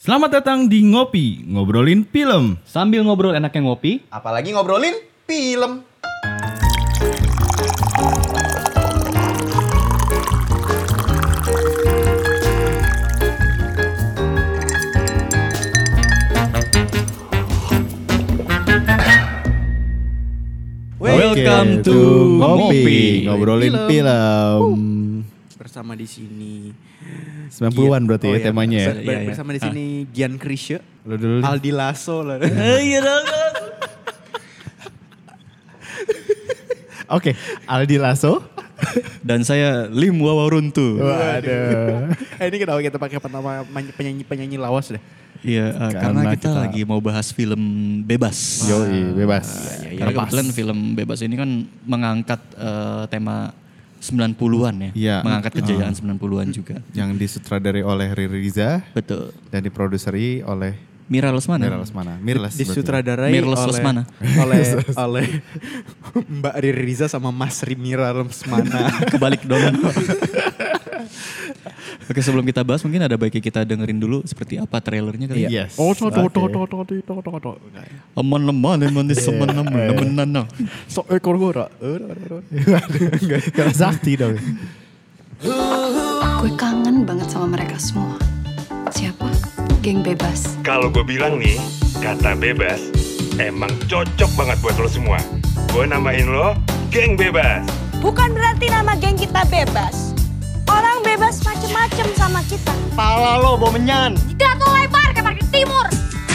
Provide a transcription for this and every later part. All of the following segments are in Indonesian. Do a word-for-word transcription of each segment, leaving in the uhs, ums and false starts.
Selamat datang di Ngopi, ngobrolin film. Sambil ngobrol enaknya ngopi. Apalagi ngobrolin film. Welcome to Ngopi, ngobrolin film. film. Bersama di sini sembilan puluhan berarti oh, ya iya, temanya ya. Ber- ber- bersama di sini ah. Gian Krisye, Aldi Lasso lah. Iya dong. Oke, Aldi Lasso dan saya Lim Wawaruntu. Waduh. Eh, ini kenapa kita pakai nama penyanyi-penyanyi lawas deh? Iya, uh, karena, karena kita, kita lagi mau bahas film bebas. Yoi, bebas. Ya, ya, ya. Karena kebetulan film bebas ini kan mengangkat uh, tema sembilan puluhan ya. Ya. Mengangkat kejayaan uh. sembilan puluhan juga. Yang disutradarai oleh Riri Riza. Betul. Dan diproduseri oleh Mira Lesmana. Mira Lesmana. Mirles. Disutradarai Mirles oleh Lesmana. oleh oleh Mbak Riri Riza sama Mas Mira Lesmana. Kebalik dong. Oke, sebelum kita bahas mungkin ada baiknya kita dengerin dulu seperti apa trailernya kali ya. Yes. Oh, to to to to to to to to. Aman-aman, aman semen-semen. So ekor gora. Enggak sakti dong. Gue kangen banget sama mereka semua. Siapa? Geng Bebas. Kalau gue bilang nih, kata bebas emang cocok banget buat lo semua. Gue namain lo Geng Bebas. Bukan berarti nama geng kita bebas. Orang bebas macem-macem sama kita. Pala lo bau menyan. Tidak tuh lebar kayak parkir timur.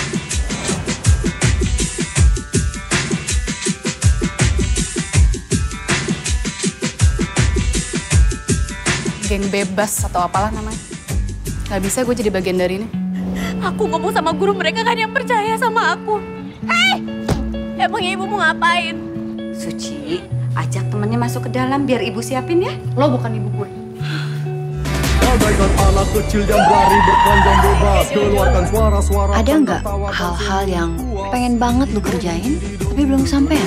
Geng Bebas atau apalah namanya. Gak bisa gue jadi bagian dari ini. Aku ngomong sama guru, mereka kan yang percaya sama aku. Hei, emang ibu mau ngapain? Suci, ajak temennya masuk ke dalam biar ibu siapin ya. Lo bukan ibu gue. Anak kecil yang berlari berpanjang bebas, keluarkan suara-suara. Ada nggak hal-hal yang pengen banget lu kerjain tapi belum sampean?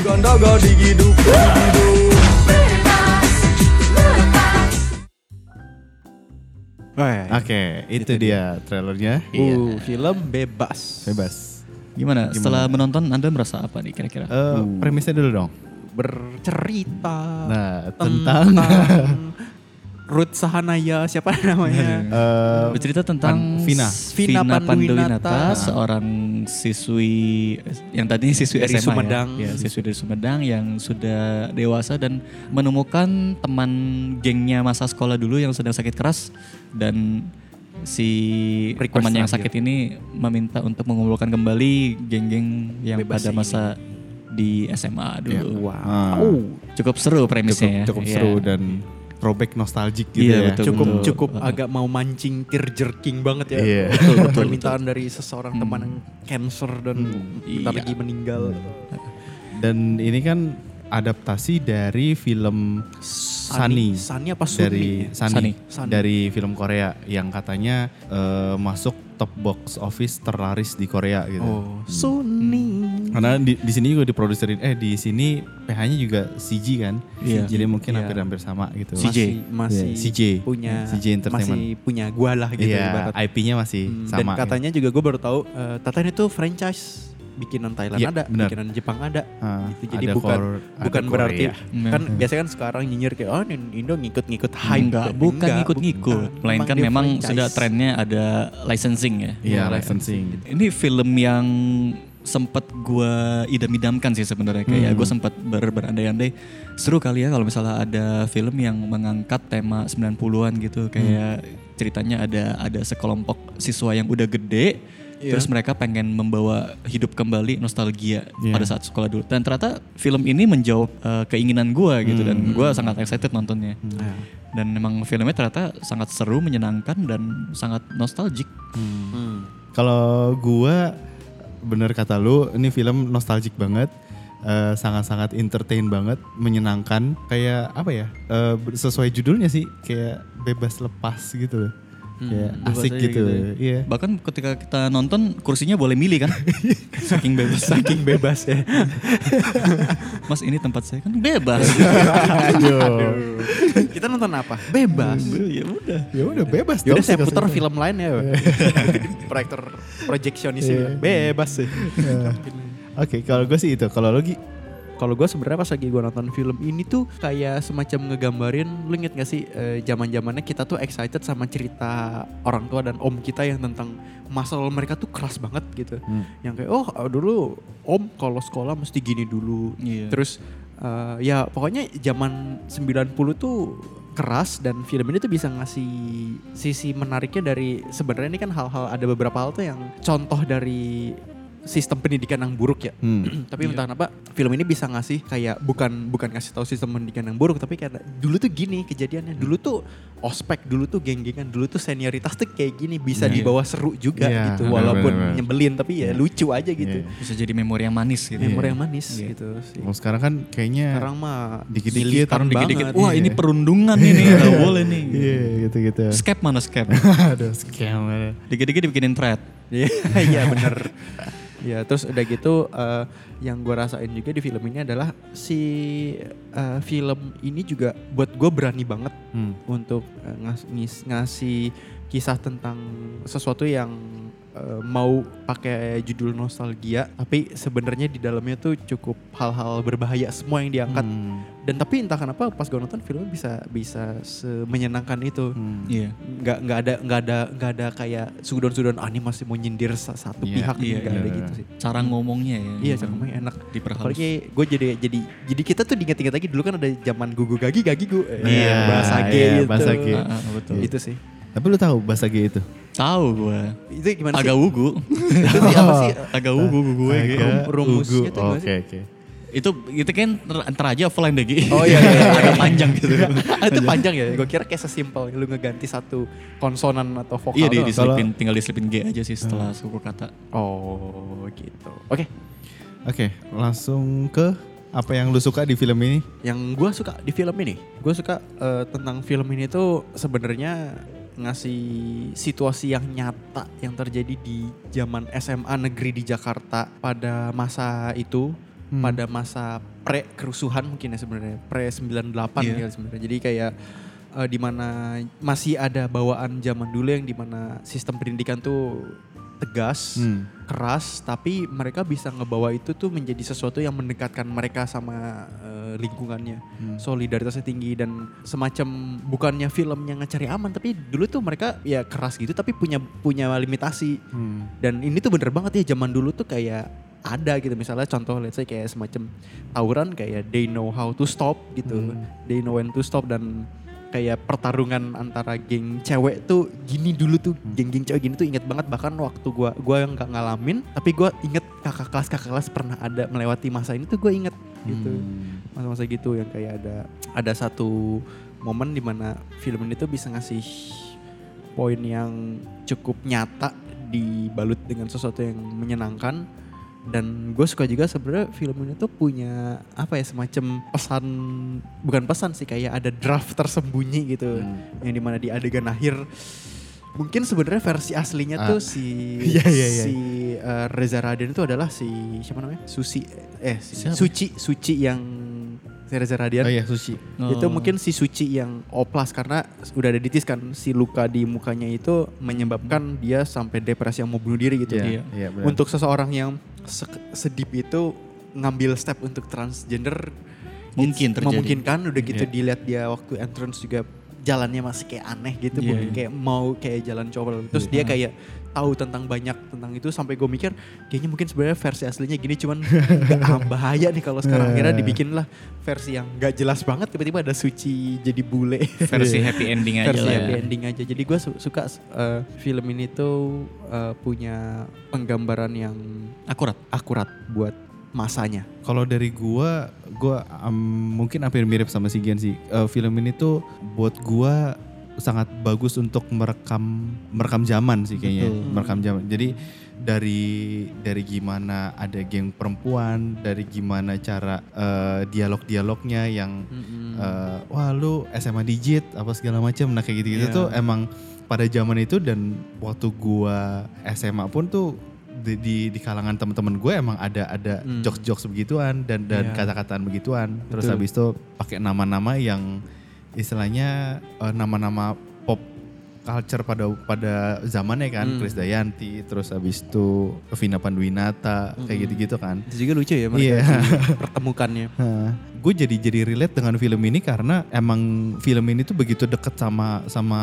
Oke, okay, itu, itu dia trailernya. Uh, iya. Film bebas. Bebas. Gimana? Gimana? Setelah menonton Anda merasa apa nih kira-kira? Uh, uh. Premisnya dulu dong. Bercerita. Nah, tentang, tentang Ruth Sahanaya, siapa namanya? uh, Bercerita tentang Vina. Vina, Vina Panduwinata, seorang siswi yang tadinya siswi dari S M A Sumedang. Ya, ya, siswi dari Sumedang yang sudah dewasa dan menemukan teman gengnya masa sekolah dulu yang sedang sakit keras dan si Request teman yang lagi. sakit ini meminta untuk mengumpulkan kembali geng-geng yang Bebas pada ini. masa di S M A dulu. Ya. Wow. Ah. Oh. Cukup seru premisnya. Cukup, cukup ya. seru Ya. dan throwback nostalgic gitu Iya, ya. betul. Cukup cukup uh, agak mau mancing tear jerking banget ya. Iya. Betul, betul, Permintaan dari seseorang Hmm. teman yang cancer dan Hmm. bentar Iya. lagi meninggal. Dan ini kan adaptasi dari film Sunny. Sunny apa Sunny? Dari Sunny. Sunny. Sunny. Dari film Korea yang katanya uh, masuk top box office terlaris di Korea gitu. Oh, Sunny. Karena di, di sini juga diproduserin, eh di sini P H-nya juga C G kan, Iya. jadi mungkin Iya. hampir-hampir sama gitu. C J. Masih, masih Yeah, C J. punya C J Entertainment. masih punya gua lah gitu Iya, ibarat. I P-nya masih Hmm, sama. Dan katanya juga gue baru tahu uh, Tatan itu franchise. Bikinan Thailand Iya, ada, benar. bikinan Jepang ada. Ah, Gitu. Jadi ada bukan Kor- bukan ada berarti Korea. kan Hmm. biasanya kan sekarang nyinyir kayak oh Indo ngikut-ngikut hype. Enggak, bukan Enggak, ngikut-ngikut. bukan. Melainkan dia memang franchise. sudah trennya ada licensing ya. Iya, Mulai. licensing. Ini film yang sempat gue idam-idamkan sih sebenarnya. Kayak Hmm. gue sempat ber berandai-andai seru kali ya kalau misalnya ada film yang mengangkat tema sembilan puluhan gitu. Kayak ceritanya ada ada sekelompok siswa yang udah gede. Iya. Terus mereka pengen membawa hidup kembali nostalgia Iya. pada saat sekolah dulu. Dan ternyata film ini menjawab uh, keinginan gue gitu. Dan gue sangat excited nontonnya. Nah, Dan memang filmnya ternyata sangat seru, menyenangkan dan sangat nostalgic. hmm. Kalau gua bener kata lu, ini film nostalgic banget, eh, sangat-sangat entertain banget, menyenangkan, kayak apa ya? eh, sesuai judulnya sih, kayak bebas lepas gitu loh. Kayak Hmm, asik bebas aja gitu. ya. Iya. Bahkan ketika kita nonton kursinya boleh milih kan? Saking bebas. Saking bebas ya. Mas ini tempat saya kan bebas. Aduh. Kita nonton apa? Bebas. Ya udah. Ya udah bebas Yaudah dong saya suka putar suka. film lain ya. Proyektor projectionis Iya. bebas sih. Iya. Oke, kalau gue sih itu. Kalau lo Gi? Kalau gue sebenarnya pas lagi gue nonton film ini tuh kayak semacam ngegambarin, lu inget gak sih eh, zaman-zamannya kita tuh excited sama cerita orang tua dan om kita yang tentang masa lalu mereka tuh keras banget gitu. Hmm. Yang kayak oh dulu om kalau sekolah mesti gini dulu. Iya. Terus eh, ya pokoknya zaman sembilan puluh tuh keras dan film ini tuh bisa ngasih sisi menariknya dari sebenarnya ini kan hal-hal ada beberapa hal tuh yang contoh dari sistem pendidikan yang buruk ya. Hmm. Tapi entah kenapa film ini bisa ngasih kayak bukan bukan kasih tahu sistem pendidikan yang buruk tapi kayak dulu tuh gini kejadiannya. Dulu tuh ospek, dulu tuh geng-gengan, dulu tuh senioritas tuh kayak gini bisa Iya. dibawa seru juga Iya, gitu benar, walaupun benar, benar. nyebelin tapi ya lucu aja gitu. Iya. Bisa jadi memori yang manis gitu. Memori yang manis Iya. gitu sih. Kalau sekarang kan kayaknya Sekarang mah dikit-dikit, militan sekarang Dikit-dikit, banget. wah Iya. ini perundungan ini, nggak boleh nih. Iya gitu-gitu. Skep mana skep? Aduh scam. Dikit-dikit dibikinin thread. Iya, iya bener. Ya terus udah gitu eh, yang gue rasain juga di film ini adalah si eh, film ini juga buat gue berani banget Hmm. untuk eh, ngas- ngis- ngasih kisah tentang sesuatu yang eh, mau pakai judul nostalgia tapi sebenarnya di dalamnya tuh cukup hal-hal berbahaya semua yang diangkat. Hmm. Dan tapi entah kenapa pas gue nonton filmnya bisa bisa semenyenangkan itu. Hmm. Iya. nggak nggak ada nggak ada nggak ada kayak sudon-sudon ah, ini masih mau nyindir sa- satu Iya, pihak iya, nggak ada iya. gitu sih. Cara ngomongnya ya. Iya, cara ngomongnya enak. Diperhalus. Apalagi gue jadi jadi jadi kita tuh diingat-ingat lagi dulu kan ada zaman gugu gagi gagi gu eh, Iya, bahasa G iya, gitu. bahasa G. Ah, ah, betul. Itu sih. Tapi lu tahu bahasa G itu? Tahu gue. Itu gimana Agak sih? wugu. Itu sih apa sih? Agak wugu gue. Agak rumusnya ugu. tuh gimana Oke sih? oke. Itu itu kan ter- ntar aja offline deh Gi. Oh iya, iya, iya. Agak panjang gitu. Ah, itu panjang ya. Gue kira kayak sesimpel lu ngeganti satu konsonan atau vokal. Iya, di, doang. diselipin, tinggal diselipin G aja sih setelah suku kata. Oh gitu. Oke. Oke, langsung ke apa yang lu suka di film ini? Yang gue suka di film ini, gue suka eh, tentang film ini tuh sebenarnya ngasih situasi yang nyata yang terjadi di zaman S M A negeri di Jakarta pada masa itu, Hmm. pada masa pre kerusuhan mungkin ya sebenarnya, pre sembilan puluh delapan Iya. ya sebenarnya. Jadi kayak eh, di mana masih ada bawaan zaman dulu yang dimana sistem pendidikan tuh tegas, Hmm. keras, tapi mereka bisa ngebawa itu tuh menjadi sesuatu yang mendekatkan mereka sama eh, lingkungannya. Hmm. Solidaritasnya tinggi dan semacam bukannya film yang ngecari aman, tapi dulu tuh mereka ya keras gitu tapi punya punya limitasi. Hmm. Dan ini tuh bener banget ya, zaman dulu tuh kayak ada gitu, misalnya contoh let's say kayak semacam tawuran kayak they know how to stop gitu. Hmm. They know when to stop, dan kayak pertarungan antara geng cewek tuh gini dulu tuh, geng-geng cewek gini tuh inget banget. Bahkan waktu gua gua yang gak ngalamin tapi gua inget kakak kelas kakak kelas pernah ada melewati masa ini tuh, gue inget gitu. Hmm. Masa-masa gitu yang kayak ada ada satu momen dimana film ini tuh bisa ngasih poin yang cukup nyata dibalut dengan sesuatu yang menyenangkan. Dan gue suka juga sebenarnya film ini tuh punya apa ya, semacam pesan, bukan pesan sih, kayak ada draft tersembunyi gitu. Hmm. Yang dimana di adegan akhir mungkin sebenarnya versi aslinya Ah. tuh si Iya, iya, iya. si uh, Reza Radian itu adalah si siapa namanya? Susi eh si- Siapa? Suci Suci yang si Reza Radian. Oh iya, sushi. Itu Oh. mungkin si Suci yang oplas karena udah ada ditis kan, si luka di mukanya itu menyebabkan dia sampai depresi yang mau bunuh diri gitu. Iya. Iya, benar. Untuk seseorang yang se- sedip itu ngambil step untuk transgender Mungkin it's terjadi. memungkinkan. Udah gitu Iya. dilihat dia waktu entrance juga jalannya masih kayak aneh gitu, Iya, bukan iya. kayak mau kayak jalan cowok. Terus dia kayak tahu tentang banyak tentang itu, sampai gue mikir kayaknya mungkin sebenarnya versi aslinya gini, cuman nggak ah, bahaya nih kalau sekarang. Akhirnya dibikin lah versi yang nggak jelas banget, tiba-tiba ada Suci jadi bule. Versi happy ending aja versi lah happy ya. ending aja. Jadi gue su- suka uh, film ini tuh uh, punya penggambaran yang Akurat. akurat buat masanya. Kalau dari gua, gua um, mungkin hampir mirip sama si Gian sih. Uh, film ini tuh buat gua sangat bagus untuk merekam merekam zaman sih kayaknya. Betul. Merekam zaman. Jadi dari dari gimana ada geng perempuan, dari gimana cara uh, dialog-dialognya yang uh, wah lu S M A digit apa segala macam. Nah kayak gitu-gitu Iya. tuh emang pada zaman itu dan waktu gua S M A pun tuh di di, di kalangan teman-teman gue emang ada ada Hmm. jokes-jokes begituan dan dan Iya. kata-kataan begituan. Terus Betul. habis itu pakai nama-nama yang istilahnya eh, nama-nama pop culture pada pada zamannya kan, Hmm. Krisdayanti, terus habis itu Vina Panduwinata, kayak gitu-gitu kan. Itu juga lucu ya mereka Iya. pertemukannya. Gue jadi jadi relate dengan film ini karena emang film ini tuh begitu deket sama sama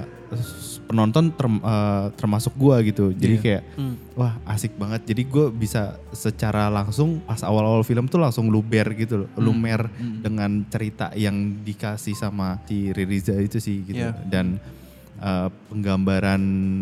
penonton term- eh, termasuk gue gitu. Jadi Iya. kayak Hmm. wah asik banget. Jadi gue bisa secara langsung pas awal-awal film tuh langsung luber gitu loh, lumer dengan cerita yang dikasih sama si Ririza itu sih gitu. Iya. Dan eh, penggambaran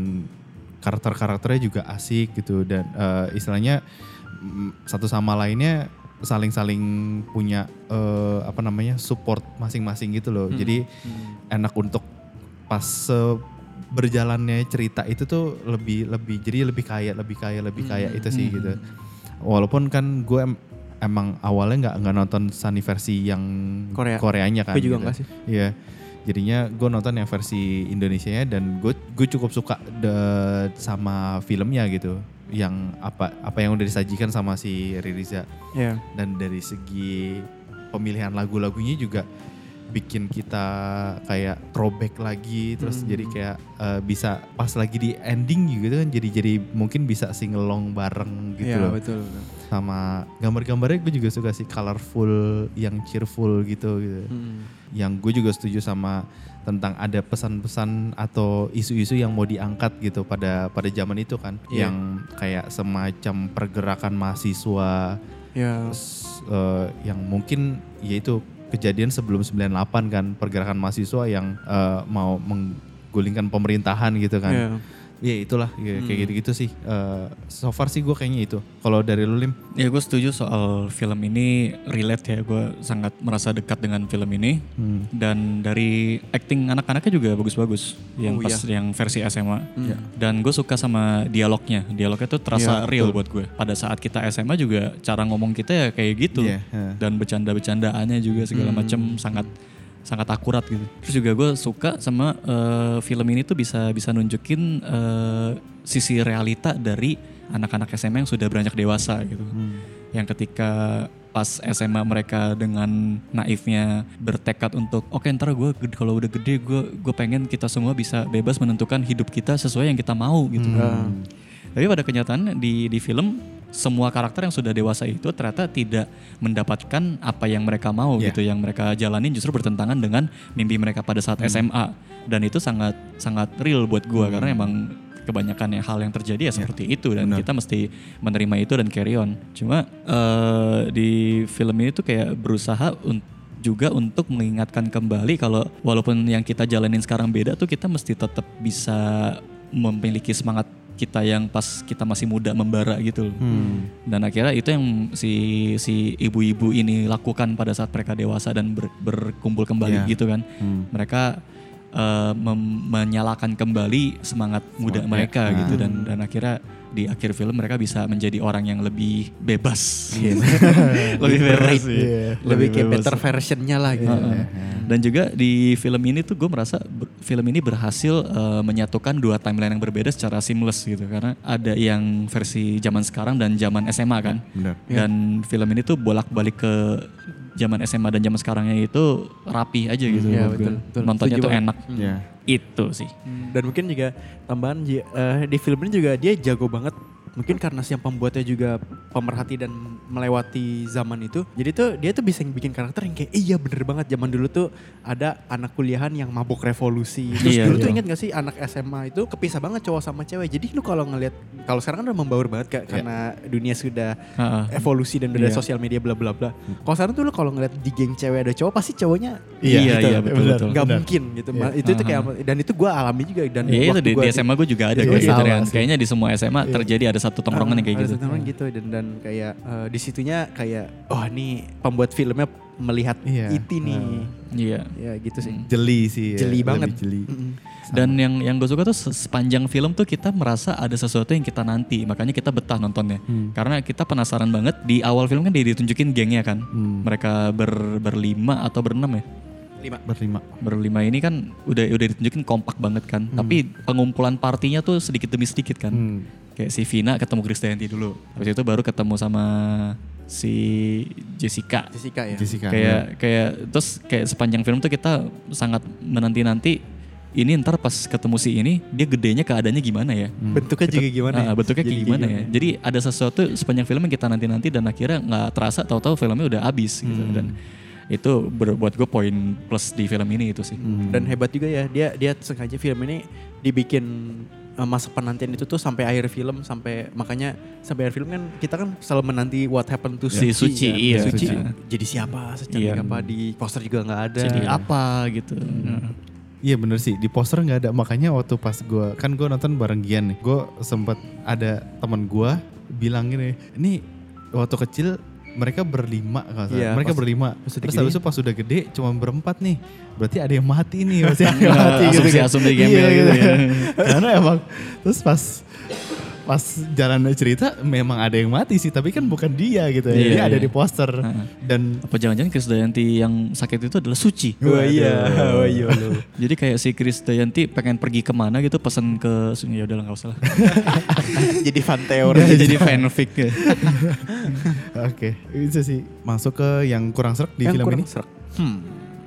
karakter-karakternya juga asik gitu dan eh, istilahnya mm, satu sama lainnya saling-saling punya eh, apa namanya support masing-masing gitu loh. Jadi enak untuk pas se- berjalannya cerita itu tuh lebih lebih jadi lebih kaya lebih kaya lebih kaya itu sih gitu. Walaupun kan gue em- emang awalnya nggak nggak nonton Sunny versi yang Korea. Koreanya kan. Gue juga gitu. enggak sih. Iya. Jadinya gue nonton yang versi Indonesianya dan gue gue cukup suka de, sama filmnya gitu. Yang apa apa yang udah disajikan sama si Ririza. Iya. Dan dari segi pemilihan lagu-lagunya juga bikin kita kayak throwback lagi terus Hmm. jadi kayak eh, bisa pas lagi di ending gitu kan jadi jadi mungkin bisa singelong bareng gitu Iya, loh. betul, betul. Sama gambar-gambarnya gue juga suka sih colorful yang cheerful gitu gitu. Hmm. Yang gue juga setuju sama tentang ada pesan-pesan atau isu-isu yang mau diangkat gitu pada pada zaman itu kan Iya. yang kayak semacam pergerakan mahasiswa Ya. s- eh, yang mungkin yaitu kejadian sebelum sembilan puluh delapan kan pergerakan mahasiswa yang eh, mau menggulingkan pemerintahan gitu kan. Iya. Iya itulah ya, kayak Hmm. gitu-gitu sih. Eh, so far sih gue kayaknya itu. Kalau dari lu Lim? Ya gue setuju soal film ini relate ya, gue sangat merasa dekat dengan film ini. Hmm. Dan dari acting anak-anaknya juga bagus-bagus yang Oh, pas iya. yang versi S M A. Hmm. Dan gue suka sama dialognya, dialognya tuh terasa Iya, real betul. buat gue. Pada saat kita S M A juga cara ngomong kita ya kayak gitu. Iya, ya. Dan bercanda-bercandaannya juga segala Hmm. macam sangat sangat akurat gitu. Terus juga gue suka sama eh, film ini tuh bisa bisa nunjukin eh, sisi realita dari anak-anak S M A yang sudah beranjak dewasa gitu. Yang ketika pas S M A mereka dengan naifnya bertekad untuk oke ntar gue kalau udah gede gue gue pengen kita semua bisa bebas menentukan hidup kita sesuai yang kita mau gitu. Hmm. Tapi pada kenyataan di di film semua karakter yang sudah dewasa itu ternyata tidak mendapatkan apa yang mereka mau Yeah. gitu, yang mereka jalanin justru bertentangan dengan mimpi mereka pada saat S M A dan itu sangat sangat real buat gua karena emang kebanyakan yang hal yang terjadi ya seperti itu dan benar. kita mesti menerima itu dan carry on. Cuma eh, di film ini tuh kayak berusaha un- juga untuk mengingatkan kembali kalau walaupun yang kita jalanin sekarang beda tuh kita mesti tetap bisa memiliki semangat kita yang pas kita masih muda membara gitu loh. Dan akhirnya itu yang si si ibu-ibu ini lakukan pada saat mereka dewasa dan ber- berkumpul kembali Iya. gitu kan. Hmm. Mereka eh, mem- menyalakan kembali semangat muda Semangat, mereka ya. gitu dan dan akhirnya di akhir film mereka bisa menjadi orang yang lebih bebas. lebih bebas sih. Iya. Lebih kayak bebas. better versionnya lah gitu. Heeh. Dan juga di film ini tuh gue merasa ber- film ini berhasil eh, menyatukan dua timeline yang berbeda secara seamless gitu karena ada yang versi zaman sekarang dan zaman S M A kan. Benar. Dan film ini tuh bolak-balik ke zaman S M A dan zaman sekarangnya itu rapi aja gitu. Iya, buat gue. betul, betul. Nontonnya Setuju tuh banget. enak. Ya. Itu sih. Hmm, Dan mungkin juga tambahan ji- eh, di film ini juga dia jago banget. Mungkin karena si yang pembuatnya juga pemerhati dan melewati zaman itu. Jadi tuh dia tuh bisa bikin karakter yang kayak iya bener banget zaman dulu tuh ada anak kuliahan yang mabok revolusi. Terus Iya, dulu tuh betul. ingat gak sih anak S M A itu kepisah banget cowok sama cewek. Jadi lu kalau ngelihat kalau sekarang kan udah membaur banget Kak, karena dunia sudah Heeh. evolusi dan udah Iya. sosial media bla bla bla. Kalau sekarang tuh lu kalau ngeliat di geng cewek ada cowok pasti cowoknya Iya, gitu. iya, betul, benar. betul. Gak Benar. mungkin gitu. Iya. Itu itu kayak dan itu gue alami juga dan Iya itu waktu di, gua di S M A gue juga ada Iya, kayak gitu sama kan. sih. Kayaknya di semua S M A Iya. terjadi ada satu tongkrongan yang kayak ada gitu. tongkrongan gitu dan dan kayak eh, di situnya kayak oh nih pembuat filmnya melihat Iya. itu nih. Iya. Ya gitu sih. Jeli sih. ya. Jeli Lebih banget. Jeli. Mm-mm. Dan yang yang gue suka tuh se- sepanjang film tuh kita merasa ada sesuatu yang kita nanti, makanya kita betah nontonnya. Karena kita penasaran banget di awal film kan dia ditunjukin gengnya kan, Hmm. mereka ber, berlima atau berenam ya, Berlima. Berlima. Berlima ini kan udah udah ditunjukin kompak banget kan. Hmm. Tapi pengumpulan partinya tuh sedikit demi sedikit kan. Hmm. Kayak si Vina ketemu Krisdayanti dulu. Habis itu baru ketemu sama si Jessica. Jessica ya. Jessica. Kayak kayak terus kayak sepanjang film tuh kita sangat menanti-nanti ini ntar pas ketemu si ini dia gedenya keadaannya gimana ya? Bentuknya juga gimana? Ah, ya? bentuknya kayak Jadi gimana ya? Jadi ada sesuatu sepanjang film yang kita nanti-nanti dan akhirnya nggak terasa tahu-tahu filmnya udah habis gitu. Hmm. Dan itu ber- buat gue poin plus di film ini itu sih. Hmm. Dan hebat juga ya, dia dia sengaja film ini dibikin uh, masa penantian itu tuh sampai akhir film, sampai makanya sampai akhir film kan kita kan selalu menanti what happened to Si Suci, kan? iya. Suci Suci. jadi siapa, secantik Iya. apa, di poster juga nggak ada. Jadi apa gitu. Nah. Iya bener sih, di poster nggak ada. Makanya waktu pas gue, kan gue nonton bareng Gian nih, gue sempet ada teman gue bilang gini, ini waktu kecil mereka berlima, kalau Iya, mereka pas- berlima. pas udah Terus gede. habis itu pas udah gede cuma berempat nih, berarti ada yang mati nih, pasti ada yang mati gitu. Asumsi- kan. asumsi gembel Iya, gitu ya. Karena emang terus pas pas jalan cerita memang ada yang mati sih, tapi kan bukan dia gitu ya. Iya, Dia ada iya. di poster dan Apa jangan-jangan Krisdayanti yang sakit itu adalah Suci? Oh iya, oh iya lo. Jadi kayak si Krisdayanti pengen pergi kemana gitu pesen ke ya udahlah nggak usah lah. Jadi fan teori. Jadi fanfic ya. oke, itu sih masuk ke yang kurang serak di Yang film kurang ini. serak. Hmm.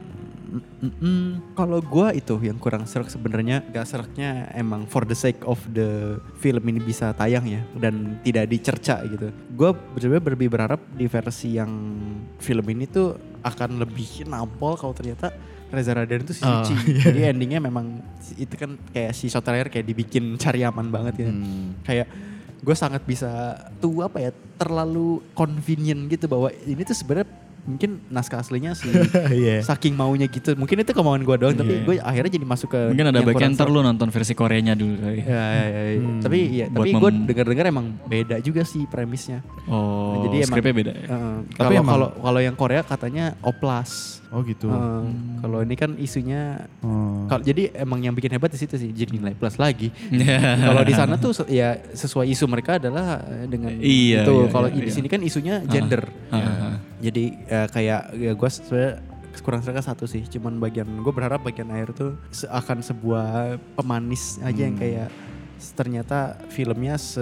Mm-mm. Kalau gua itu yang kurang serak sebenarnya, gak seraknya emang for the sake of the film ini bisa tayang ya dan tidak dicerca gitu. Gua sebenarnya lebih berharap di versi yang film ini tuh akan lebih nampol kalau ternyata Reza Radian itu si Oh, Suci. iya. Jadi endingnya memang itu kan kayak si sutradara kayak dibikin cari aman banget ya. Hmm. Kayak gue sangat bisa tuh apa ya, terlalu convenient gitu bahwa ini tuh sebenarnya mungkin naskah aslinya sih Iya. saking maunya gitu. Mungkin itu kemauan gue doang, tapi Iya. gue akhirnya jadi masuk ke Mungkin ada yang bagian kurang ntar serak. lu nonton versi Koreanya dulu kali. Ya, ya, ya, ya. Hmm. Tapi ya, Buat tapi gue mem- dengar-dengar emang beda juga sih premisnya. Oh, Nah, jadi emang- skripnya beda ya? Uh, Tapi kalau emang- kalau kalau yang Korea katanya oplas. Oh gitu. Uh, Kalau ini kan isunya Oh. kalau jadi emang yang bikin hebat di situ sih, jadi nilai plus lagi. Iya. Kalau di sana tuh se- ya sesuai isu mereka adalah eh, dengan Iya, itu. iya, Kalau iya, di iya. sini kan isunya gender. Ah, ah, ah. Jadi eh, kayak ya gue sebenarnya kurang serka satu sih. Cuman bagian gue berharap bagian akhir tuh se- akan sebuah pemanis aja yang Hmm. kayak s- ternyata filmnya se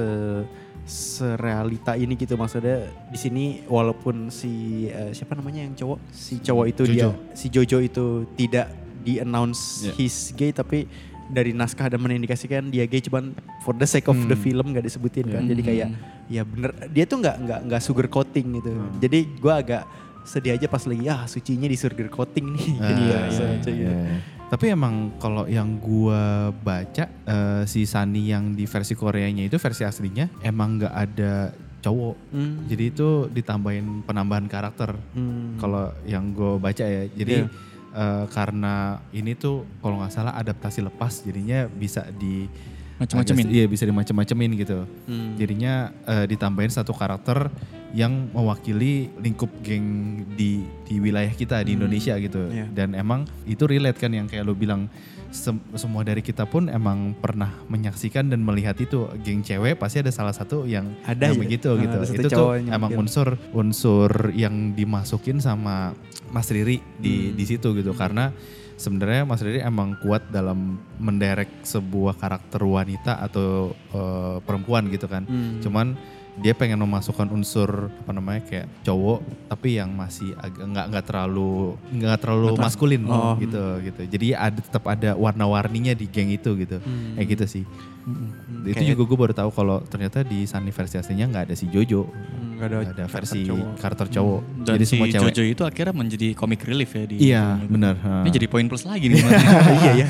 serealita ini gitu. Maksudnya di sini walaupun si eh, siapa namanya yang cowok, si cowok itu Jojo. dia si Jojo itu tidak di announce Yeah. his gay, tapi dari naskah ada mengindikasikan dia gay, cuman for the sake of the Hmm. film gak disebutin kan. Hmm. Jadi kayak ya bener, dia tuh nggak nggak nggak sugar coating gitu. Hmm. Jadi gue agak sedih aja pas lagi ah Sucinya di sugar coating nih. Ah, Gitu. iya, So, iya, so, iya. Tapi emang kalau yang gua baca eh, si Sunny yang di versi Koreanya itu versi aslinya emang nggak ada cowok. Hmm. Jadi itu ditambahin penambahan karakter. Hmm. Kalau yang gue baca ya. Jadi Iya. eh, karena ini tuh kalau nggak salah adaptasi lepas, jadinya bisa di Macem-macemin. agak- Iya bisa dimacem-macemin gitu. Hmm. Jadinya eh, ditambahin satu karakter yang mewakili lingkup geng di di wilayah kita di Hmm, Indonesia gitu. iya. Dan emang itu relate kan yang kayak lo bilang, sem- semua dari kita pun emang pernah menyaksikan dan melihat itu geng cewek pasti ada salah satu yang Ada yang aja. begitu Ah, gitu. ada satu Itu tuh cowok yang emang nyamperin. unsur unsur yang dimasukin sama Mas Riri di Hmm. di situ gitu, karena sebenarnya Mas Riri emang kuat dalam mendirect sebuah karakter wanita atau eh, perempuan gitu kan. Hmm. Cuman dia pengen memasukkan unsur apa namanya kayak cowok tapi yang masih agak nggak nggak terlalu nggak terlalu Nggak terlalu- maskulin Oh. gitu gitu. Jadi ada tetap ada warna-warninya di geng itu gitu. Hmm. Kayak gitu sih. Hmm, Itu kayak- juga gue baru tahu kalau ternyata di Sunny versi aslinya nggak ada si Jojo. Hmm, nggak ada, Nggak ada karakter versi cowok. karakter cowok. Dan Jadi si semua cewek. Jojo itu akhirnya menjadi comic relief ya di Iya, film itu. benar. Ini Ha. jadi poin plus lagi nih. Iya ya.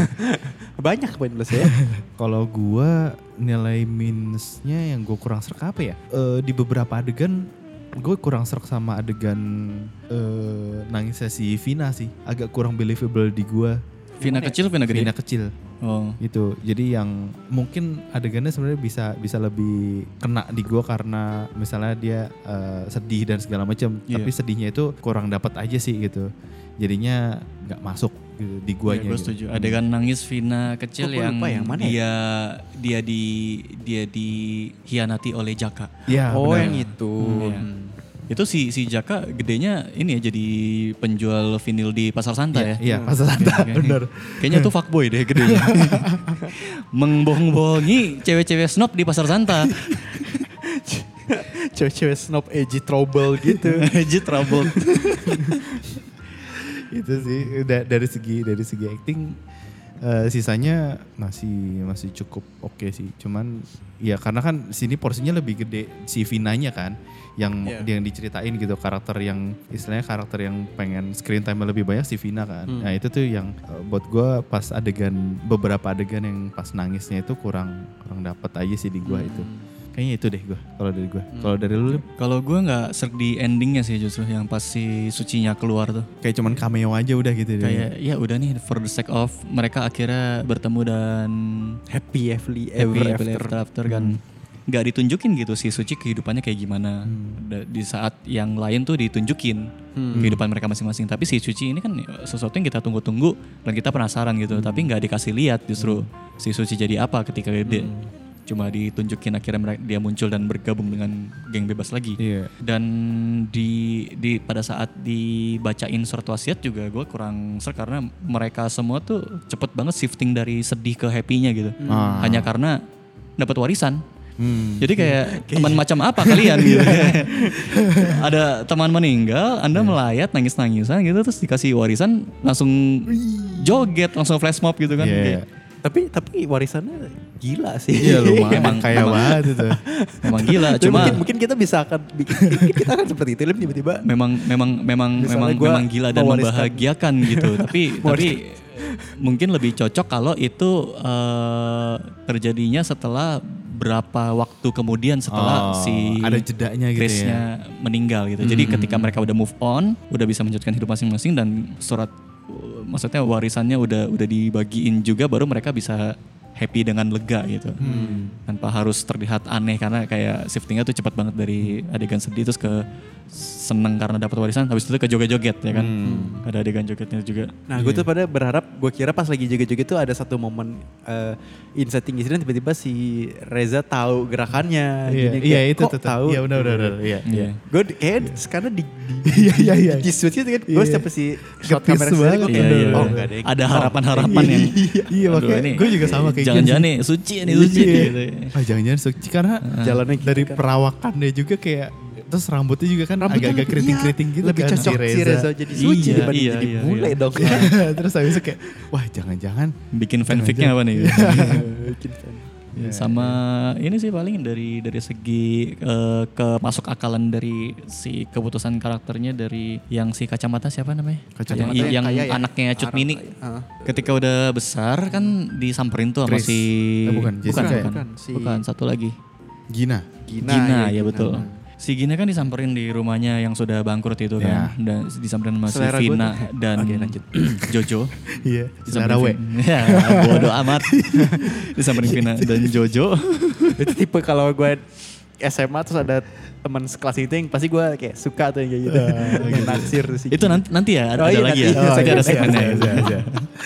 Banyak poin plus ya. Kalau gua nilai minusnya yang gue kurang serak apa ya? Eh, di beberapa adegan gue kurang serak sama adegan eh, nangisnya si Vina sih. Agak kurang believable di gua. Vina kecil, Vina gede. Vina kecil Oh. gitu. Jadi yang mungkin adegannya sebenarnya bisa bisa lebih kena di gua karena misalnya dia eh, sedih dan segala macam. Iya. Tapi sedihnya itu kurang dapat aja sih gitu. Jadinya nggak masuk gitu, di guanya. Iya, gue gitu. setuju. Adegan nangis Vina kecil Kok gue yang, lupa yang mana ya? dia dia di dia dihianati oleh Jaka. Iya, Oh benar. yang itu. Hmm, iya. Hmm. Itu si si Jaka gedenya ini ya jadi penjual vinil di Pasar Santa ya. Iya, Pasar Santa, Kayaknya- bener. Kayaknya tuh fuckboy deh gedenya. Mengbohong-bohongi cewek-cewek snob di Pasar Santa. Cewek-cewek snob edgy trouble gitu. Edgy trouble. Itu sih da- dari segi dari segi acting eh, sisanya masih masih cukup oke sih. Cuman ya karena kan sini porsinya lebih gede si Vinanya kan yang Iya. yang diceritain gitu, karakter yang istilahnya karakter yang pengen screen time lebih banyak si Vina kan. Nah itu tuh yang eh, buat gue pas adegan beberapa adegan yang pas nangisnya itu kurang kurang dapet aja sih di gue itu. Kayaknya itu deh gue kalau dari gue. Kalau dari lu Lim? Kalau gue nggak serg di endingnya sih justru yang pas si Sucinya keluar tuh. Kayak cuman cameo aja udah gitu deh. Kayak ya udah nih for the sake of mereka akhirnya bertemu dan Happy happily happy ever happily after. ever after kan. Nggak ditunjukin gitu si Suci kehidupannya kayak gimana. Da- Di saat yang lain tuh ditunjukin kehidupan mereka masing-masing. Tapi si Suci ini kan sesuatu yang kita tunggu-tunggu dan kita penasaran gitu. Tapi nggak dikasih lihat justru si Suci jadi apa ketika gede. Cuma ditunjukin akhirnya mereka, dia muncul dan bergabung dengan geng bebas lagi. Iya. Dan di di pada saat dibacain surat wasiat juga gue kurang ser karena mereka semua tuh cepet banget shifting dari sedih ke happy-nya gitu. Ah. Hanya karena dapat warisan. Hmm. Jadi kayak teman macam apa kalian gitu. Ada teman meninggal, Anda melayat nangis-nangisan gitu terus dikasih warisan langsung joget, langsung flash mob gitu kan. Iya. Kayak, Tapi tapi warisannya gila sih. Iya lumayan Emang- kaya emang- banget itu. memang gila Tapi cuma mungkin, mungkin kita bisa akan bikin, mungkin kita akan seperti itu Lim, tiba-tiba. memang memang memang Misalnya memang gua memang gila dan mewariskan. membahagiakan gitu tapi tapi mungkin lebih cocok kalau itu eh, terjadinya setelah berapa waktu kemudian setelah Oh, si ada jedanya gitu Chris-nya meninggal gitu. Jadi ketika mereka udah move on, udah bisa melanjutkan hidup masing-masing dan surat uh, maksudnya warisannya udah udah dibagiin juga baru mereka bisa happy dengan lega gitu. Tanpa harus terlihat aneh karena kayak shiftingnya tuh cepat banget dari adegan sedih terus ke seneng karena dapat warisan habis itu ke joget-joget ya kan. Ada adegan jogetnya juga. Nah gue tuh pada berharap, gue kira pas lagi joget-joget tuh ada satu momen uh, insetting incident tiba-tiba si Reza tahu gerakannya. Iya, Gini, iya kayak, itu kok tuh. tahu. Iya benar benar benar, iya. Iya. Gue kayak sekarang di Iya iya iya. di switch gitu kan, gue Iya. setiap si shot Gepis kamera sendiri banget, gue Iya, kayak, iya. oh enggak deh. Ada harapan-harapan yang Iya aduh, makanya ini gue juga sama kayak jangan-jangan gitu. nih suci nih suci Iya. gitu. Ah jangan-jangan suci karena Jalannya gitu dari kan. perawakannya juga kayak terus rambutnya juga kan Rambutnya agak-agak lebih- keriting-keriting iya, gitu lebih kan cocok si Reza jadi suci Iya, dibanding iya, jadi iya, bule iya. dong. terus habis itu kayak wah jangan-jangan Bikin fanficnya apa nih? Bikin fan. Ya, sama ini sih paling dari dari segi eh, ke masuk akalan dari si keputusan karakternya dari yang si kacamata siapa namanya? Kacamata yang, yang yang kaya ya? anaknya Cut Arab Mini. kaya. Ah. Ketika udah besar kan disamperin tuh sama Chris. si Eh, bukan, Jessica bukan, ya? bukan, Bukan, si- bukan, satu lagi. Gina. Gina, Gina, ya, ya betul. Si Gina kan disamperin di rumahnya yang sudah bangkrut itu kan. Dan disamperin sama si Selera gue Vina tuh. dan Oke, lanjut. Jojo. Iya. Disamperin Selera W. Vin- Ya bodo amat. Disamperin Vina dan Jojo. Itu tipe kalau gue S M A terus ada teman sekelas itu yang pasti gue kayak suka tuh yang kayak gitu. Yang naksir tuh si Itu Gina. nanti, nanti ya ada, Oh, ada iya, lagi nanti. ya. Oh, Nanti iya, ada iya, segmennya. Iya, iya, iya.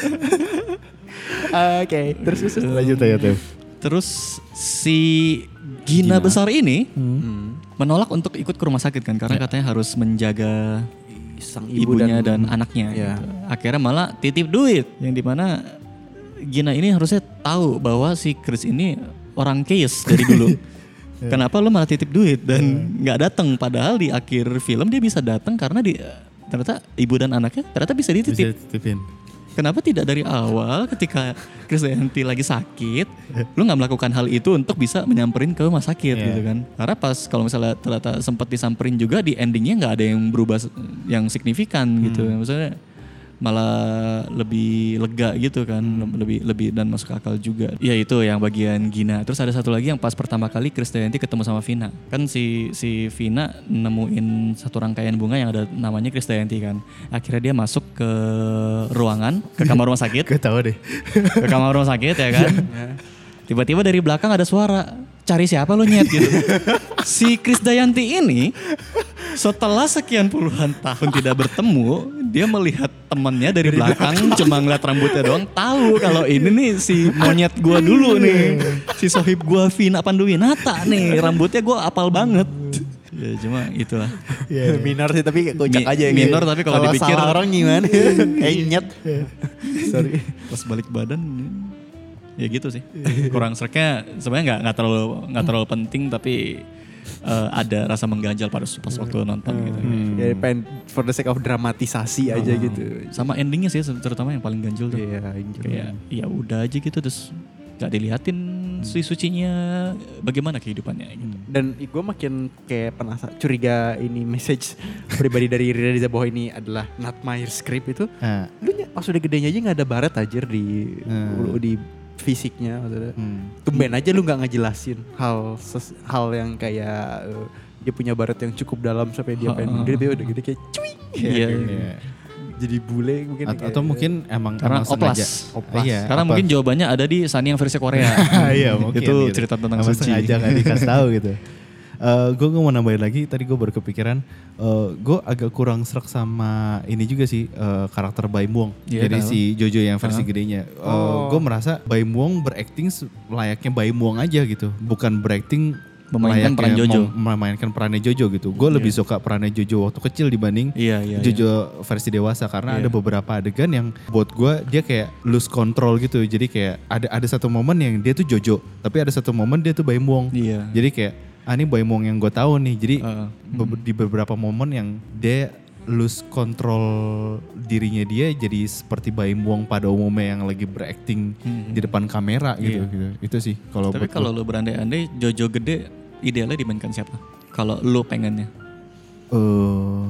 Oke, terus terus terus. Lanjut aja Tev. Terus si Gina, besar ini Hmm. menolak untuk ikut ke rumah sakit kan karena katanya harus menjaga Sang ibu ibunya dan, anaknya. Iya. gitu. Akhirnya malah titip duit yang dimana Gina ini harusnya tahu bahwa si Chris ini orang kayes dari dulu. Kenapa lo malah titip duit dan nggak datang? Padahal di akhir film dia bisa datang karena di ternyata ibu dan anaknya ternyata bisa Bisa dititip. titipin. Kenapa tidak dari awal ketika Krisdayanti lagi sakit, lu nggak melakukan hal itu untuk bisa menyamperin ke rumah sakit Iya. gitu kan? Karena pas kalau misalnya ternyata sempat disamperin juga di endingnya nggak ada yang berubah se- yang signifikan gitu, maksudnya malah lebih lega gitu kan, lebih lebih dan masuk akal juga. Ya itu yang bagian Gina. Terus ada satu lagi yang pas pertama kali Krisdayanti ketemu sama Vina, kan si si Vina nemuin satu rangkaian bunga yang ada namanya Krisdayanti kan. Akhirnya dia masuk ke ruangan, ke kamar rumah sakit, Gue tau deh. ke kamar rumah sakit ya kan. Tiba-tiba dari belakang ada suara, cari siapa lo nyet gitu. Si Krisdayanti ini setelah sekian puluhan tahun tidak bertemu, dia melihat temannya dari belakang cuma ngeliat rambutnya doang, tahu kalau ini nih si monyet gua dulu nih, si sohib gua Vina Panduwinata nih, rambutnya gua apal banget. Ya, cuma itulah. Iya, iya. Minor sih tapi kocak Mi- aja. minor gitu. tapi kalau dipikir- salah orang gimana? Enyet. Sorry. Pas balik badan ya gitu sih. Kurang sereknya sebenarnya nggak nggak terlalu nggak terlalu penting tapi eh, ada rasa mengganjal pada pas waktu nonton gitu. Ya pengen for the sake of dramatisasi aja gitu. Sama endingnya sih terutama yang paling ganjil tuh. Iya, enjoy. Kayak ya udah aja gitu terus gak diliatin suci-sucinya bagaimana kehidupannya gitu. Dan gue makin kayak penasaran, curiga ini message pribadi dari Reza bahwa ini adalah not my script itu. Nah, Lu ny- pas udah gedenya aja gak ada baret aja di Hmm. di fisiknya maksudnya. hmm. Tumben aja lu gak ngejelasin hal ses- hal yang kayak uh, dia punya baret yang cukup dalam sampai dia pengen Ha-ha. dia udah gede kayak cuing. Iya. Iya. Jadi bule mungkin Atau, kayak- atau mungkin emang Karena emang sengaja. oplas. Oplas. Iya, Karena oplas. mungkin jawabannya ada di Sunny yang versi Korea. Iya mungkin Itu gitu. cerita tentang Emang suci. sengaja gak dikasih tahu gitu. gue gue mau nambahin lagi, tadi gue baru kepikiran, gue agak kurang serak sama ini juga sih, uh, karakter Baim Wong. Iya, Jadi tahu. si Jojo yang versi Uh-huh. gedenya. Oh. Gue merasa Baim Wong berakting se- layaknya Baim Wong aja gitu, bukan berakting Memainkan layaknya peran Jojo. mem- memainkan perannya Jojo gitu. Gue lebih suka perannya Jojo waktu kecil dibanding Iya, iya. Jojo versi dewasa, karena Iya. ada beberapa adegan yang buat gue dia kayak lose control gitu. Jadi kayak ada ada satu momen yang dia tuh Jojo, tapi ada satu momen dia tuh Baim Wong. Iya. Jadi kayak ah ini Baim Wong yang gue tahu nih. Jadi Uh, be- di beberapa momen yang dia lose control dirinya dia jadi seperti Baim Wong pada umumnya yang lagi berakting Hmm. di depan kamera gitu. Iya. gitu. Itu sih kalau Tapi buat kalau gua. lu berandai-andai Jojo gede idealnya dimainkan siapa? Kalau lu pengennya. Eh,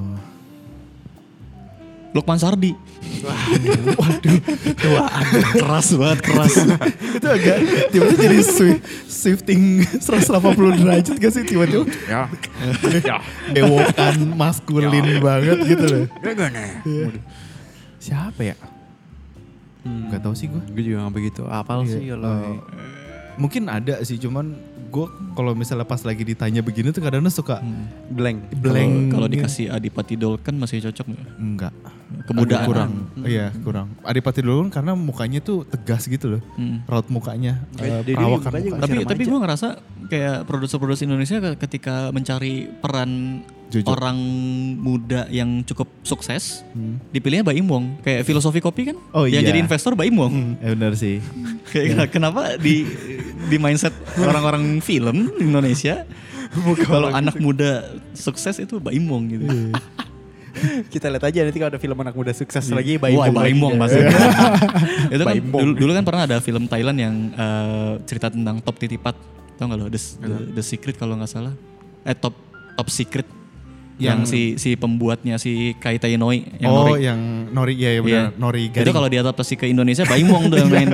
Lukman Sardi. Waduh, keras banget, keras. itu agak tiba-tiba jadi swi- shifting seratus delapan puluh derajat gak sih tiba-tiba Ya. Ya. bewokan maskulin banget gitu loh. Iya. Siapa ya? Gak tahu sih gue. Gue juga gak begitu apal Iya. sih kalau Eh, mungkin ada sih, cuman gue kalau misalnya pas lagi ditanya begini tuh kadang-kadang suka blank. blank. Kalau kalau gitu. dikasih Adipati Dolken masih cocok nggak? Enggak. Kemudaan. Agak kurang. Iya kurang. Adipati Dolken karena mukanya tuh tegas gitu loh. Hmm. Raut mukanya. eh, Jadi perawakan mukanya mukanya. Tapi Masih tapi remaja. gue ngerasa kayak produser-produser Indonesia ke- ketika mencari peran Jojo. orang muda yang cukup sukses, Hmm. dipilihnya Baim Wong. Kayak Filosofi Kopi kan, Oh, yang iya. jadi investor Baim Wong. Hmm, ya benar sih. Kayak kenapa di di mindset orang-orang film Indonesia kalau anak muda sukses itu Baim Wong gitu. Kita lihat aja nanti kalau ada film anak muda sukses lagi Baim Wah, Wong Baim lagi. Wong pasti. Itu kan Baim Wong. dulu, dulu kan pernah ada film Thailand yang eh, cerita tentang top titipat. Tahu nggak lo? The, The, The Secret kalau nggak salah. Eh top top Secret. Yang, si si pembuatnya si Kaita Inoi yang oh Nori. yang Nori ya, ya benar. Iya. Nori Itu Garing. kalau diadaptasi ke Indonesia Baim Wong tuh yang main.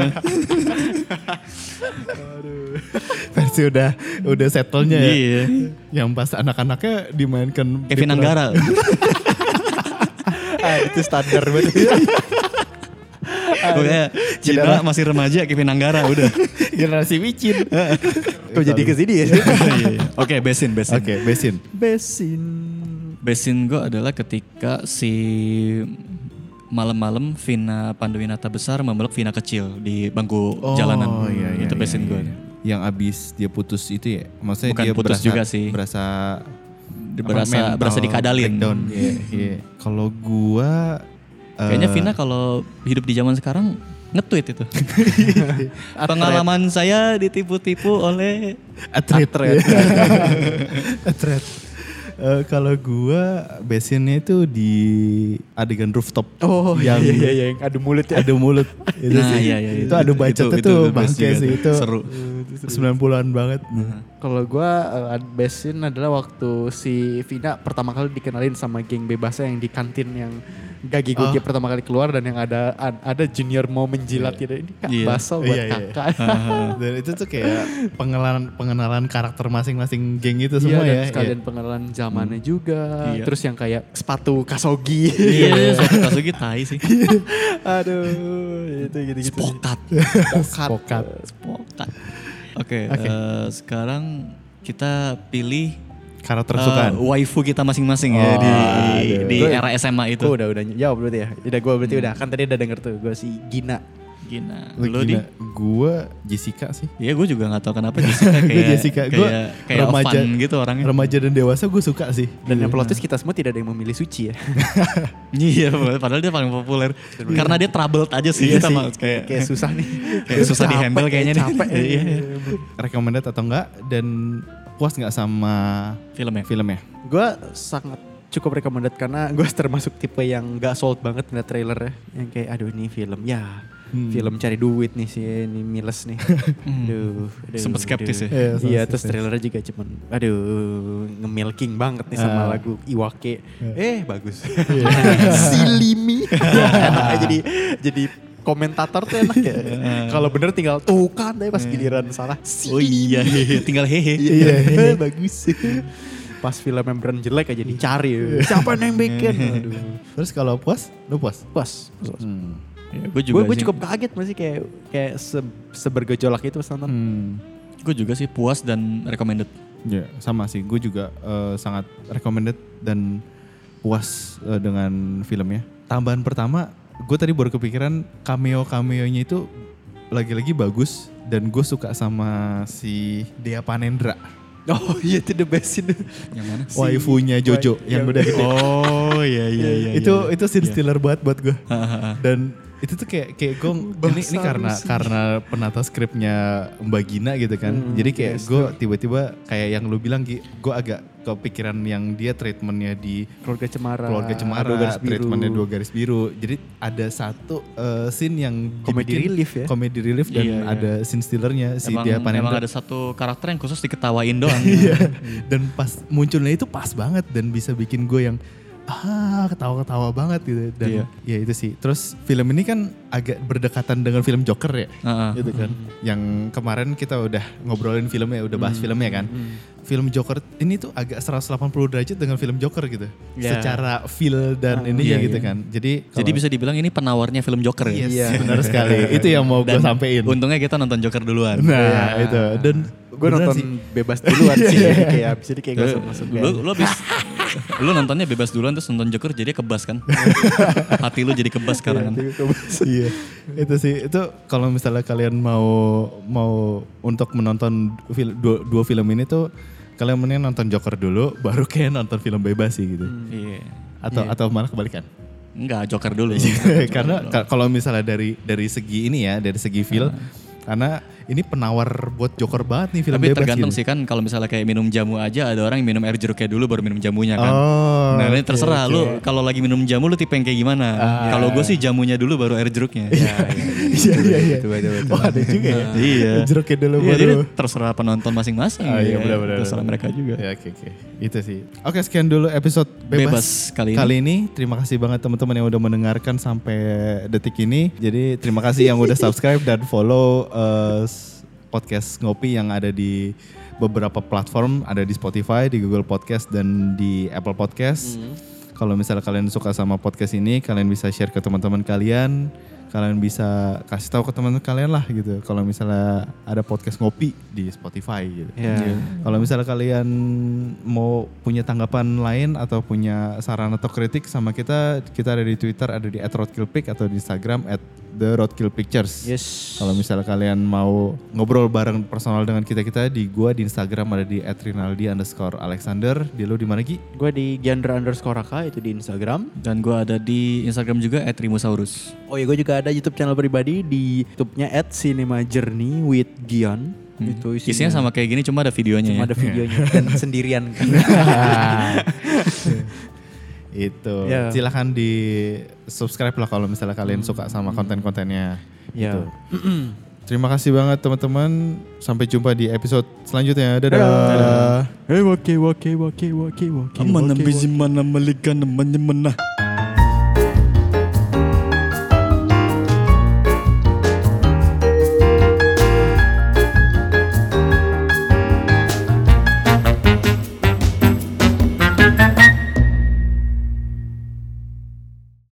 Versi udah udah settle-nya ya. Iya. Yang pas anak-anaknya dimainkan Kevin diperan- Anggara. Ah, itu standar banget. Pokoknya Cina masih remaja Kevin Anggara udah. generasi micin. Kok jadi ke sini ya? Iya. Oke, Besin, Besin. Oke, Besin. Besin. Besin gue adalah ketika si malam-malam Vina Panduwinata besar memeluk Vina kecil di bangku jalanan. iya, iya, itu iya, Besin iya, gue. iya. Yang abis dia putus itu ya? Maksudnya Bukan dia putus berasa, juga sih. Berasa Berasa mental berasa dikadalin. breakdown. Iya, iya. Kalau gua Kayaknya eh, Vina kalau hidup di zaman sekarang nge-tweet itu. Pengalaman saya ditipu-tipu oleh atlet. Atlet. Eh, kalau gua besinnya itu di adegan rooftop. Oh yang iya iya iya yang adu mulut ya. Adu mulut. Itu Nah, sih. iya, iya, itu itu- adu itu- bacotnya itu- tuh itu bangke juga sih tuh. itu. Seru. sembilan puluhan banget. Kalau gue uh, besin adalah waktu si Vina pertama kali dikenalin sama geng bebasnya yang di kantin yang Gagi Gogi Oh. pertama kali keluar dan yang ada ada junior mau menjilat gitu. Ini kak Iya. basel buat Iya, iya. kakak. Dan itu tuh kayak pengenalan pengenalan karakter masing-masing geng itu Iya, semua dan ya. sekalian pengenalan zamannya juga. Iya. Terus yang kayak sepatu Kasogi. Iya, suatu Kazuki tai sih. Aduh, itu gitu-gitu. Spokat. Spokat. Spokat. Oke, Oke. eh, sekarang kita pilih Karakter eh, kesukaan. waifu kita masing-masing ya Oh, di aduh. di Gua- era S M A itu. Gue udah udah jawab berarti ya. Udah gue berarti udah kan tadi udah denger tuh gue si Gina. Gina. Lo di? Gina. Gue Jessica sih. Iya gue juga gak tahu kenapa Jessica kayak Gue Jessica. kayak, Gue kayak remaja, fun gitu orangnya. Remaja dan dewasa gue suka sih. Dan yang plot twist kita semua tidak ada yang memilih Suci ya. Iya padahal dia paling populer. Karena dia troubled aja sih. Iya kita sih. mah kayak, Kayak susah nih. kayak susah di handle kayaknya nih. Capek. Iya. Recommended atau enggak dan puas nggak sama Filmnya. filmnya? Gue sangat cukup recommended karena gue termasuk tipe yang gak sold banget ngeliat trailernya. Yang kayak aduh ini film ya. Hmm. Film cari duit nih sih, ini miles nih. aduh, aduh, Sempet skeptis aduh. ya? Iya, Iya, sempet terus skeptis. trailernya juga cuman, aduh, nge-milking banget nih sama Ah. lagu Iwake. Eh, bagus. Iya. Silimi. Enak jadi jadi komentator tuh enak ya. Kalau bener tinggal tuh kan, tapi pas giliran salah. Oh iya, tinggal hehe. Iya, bagus. Pas film yang beneran jelek aja dicari. Siapa yang bikin? Aduh. Terus kalau puas, lu puas? Puas. puas. Hmm. Ya, gue juga Gue sih. cukup kaget masih kayak kayak se, sebergejolak itu pas nonton. Hmm. Gue juga sih puas dan recommended. Ya sama sih, gue juga eh, sangat recommended dan puas eh, dengan filmnya. Tambahan pertama, gue tadi baru kepikiran cameo-cameonya itu lagi-lagi bagus dan gue suka sama si Dea Panendra. Oh iya itu the best itu. Yang mana? Waifunya Jojo yang udah gede. Oh iya iya iya. itu iya. itu scene Iya. stealer banget buat gue. Hahaha. Dan itu tuh kayak kayak gue ini ini karena karena penata skripnya Mbak Gina gitu kan. Hmm, Jadi kayak yes, gue tiba-tiba kayak yang lu bilang Gi, gue agak kepikiran yang dia treatmentnya di Keluarga Cemara. Keluarga Cemara, Dua Garis Biru. treatmentnya dua garis biru. Jadi ada satu uh, scene yang Comedy dibikin relief ya? Comedy relief dan Iya, iya. ada scene stealernya si Emang, Dea emang Panendra. ada satu karakter yang khusus diketawain doang. Iya. Dan pas munculnya itu pas banget dan bisa bikin gue yang ah ketawa-ketawa banget gitu. Dan Iya. ya itu sih. Terus film ini kan agak berdekatan dengan film Joker ya. Heeh. Gitu kan. Yang kemarin kita udah ngobrolin filmnya, udah bahas filmnya kan. Film Joker ini tuh agak seratus delapan puluh derajat dengan film Joker gitu. Iya. Secara feel dan Ah, ininya iya, gitu iya. kan. Jadi Jadi bisa dibilang ini penawarnya film Joker ya. Yes, Iya. benar sekali. Itu yang mau gue Dan sampein. Untungnya kita nonton Joker duluan. Nah, itu. Dan Gue beneran nonton sih. bebas duluan sih. Kayak abis ini kayak gak usah masuk. Lu, lu abis, lu nontonnya bebas duluan terus nonton Joker jadi kebas kan. Hati lu jadi kebas sekarang kan. Iya, itu sih. Itu kalau misalnya kalian mau mau untuk menonton fil- dua, dua film ini tuh kalian mending nonton Joker dulu, baru kayak nonton film bebas sih gitu. Iya. Atau atau malah kebalikan. Enggak, Joker dulu. Karena ka- kalau misalnya dari dari segi ini ya, dari segi feel, karena ini penawar buat Joker banget nih film Tapi bebas tergantung gitu. sih kan kalau misalnya kayak minum jamu aja ada orang yang minum air jeruknya dulu baru minum jamunya kan. Oh, Nah ini oke, terserah oke. lu kalau lagi minum jamu lu tipe yang kayak gimana. Ah. Kalau gue sih jamunya dulu baru air jeruknya. Iya iya iya. Oh ada juga ya. Iya. Jeruknya dulu Iya, baru. jadi terserah penonton masing-masing. Ah, iya ya. benar-benar. Terserah mereka juga. Ya oke oke. Itu sih. Oke sekian dulu episode bebas, Bebas kali ini. kali ini. Terima kasih banget teman-teman yang udah mendengarkan sampai detik ini. Jadi terima kasih yang udah subscribe dan follow uh, podcast Ngopi yang ada di beberapa platform, ada di Spotify, di Google Podcast dan di Apple Podcast. Kalau misalnya kalian suka sama podcast ini, kalian bisa share ke teman-teman kalian. Kalian bisa kasih tahu ke teman-teman kalian lah gitu. Kalau misalnya ada podcast Ngopi di Spotify gitu. Iya. Kalau misalnya kalian mau punya tanggapan lain atau punya saran atau kritik sama kita, kita ada di Twitter, ada di at roadkillpic atau di Instagram at the roadkillpictures. Yes. Kalau misalnya kalian mau ngobrol bareng personal dengan kita-kita, di gua di Instagram ada di at rinaldi underscore alexander. Di lu di mana Gi? Gue di Giandra underscore Raka itu di Instagram. Dan gue ada di Instagram juga at rimusaurus. Oh ya gue juga ada YouTube channel pribadi di YouTube-nya at Cinema Journey with Gian. Itu Isinya sama kayak gini cuma ada videonya cuma ya. ada videonya dan sendirian kan. Itu. Ya. Silahkan di subscribe lah kalau misalnya kalian suka sama konten-kontennya. Ya. Gitu. Terima kasih banget teman-teman. Sampai jumpa di episode selanjutnya. Dadah. Eh wake wake wake wake wake. Mana bisa mana melikan namanya mana.